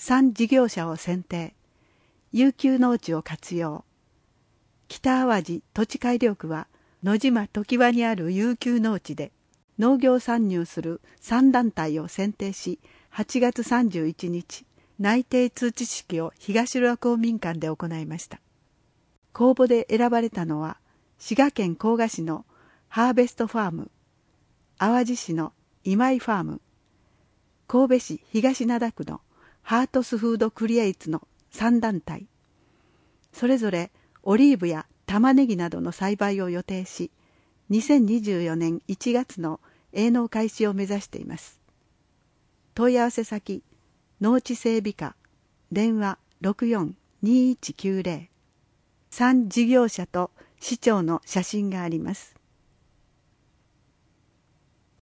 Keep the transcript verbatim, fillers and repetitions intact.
産事業者を選定、遊休農地を活用。北淡路土地改良区は野島常盤にある遊休農地で農業参入するさん団体を選定し、はちがつさんじゅういちにち内定通知式を東浦公民館で行いました。公募で選ばれたのは滋賀県甲賀市のハーベストファーム、淡路市の今井ファーム、神戸市東灘区のハートスフードクリエイツのさん団体、それぞれオリーブや玉ねぎなどの栽培を予定し、にせんにじゅうよねんいちがつの営農開始を目指しています。問い合わせ先、農地整備課、電話 ろくよん にいちきゅうゼロ、産事業者と市長の写真があります。